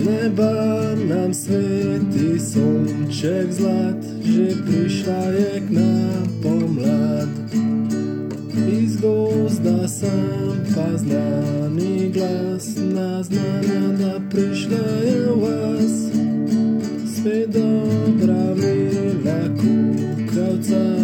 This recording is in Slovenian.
neba nam sveti sonček zlat, že prišla je k nam pomlad. Iz gozda sam pa znani glas naznanja, da prišla je vas. Svet dobra mila kukavca,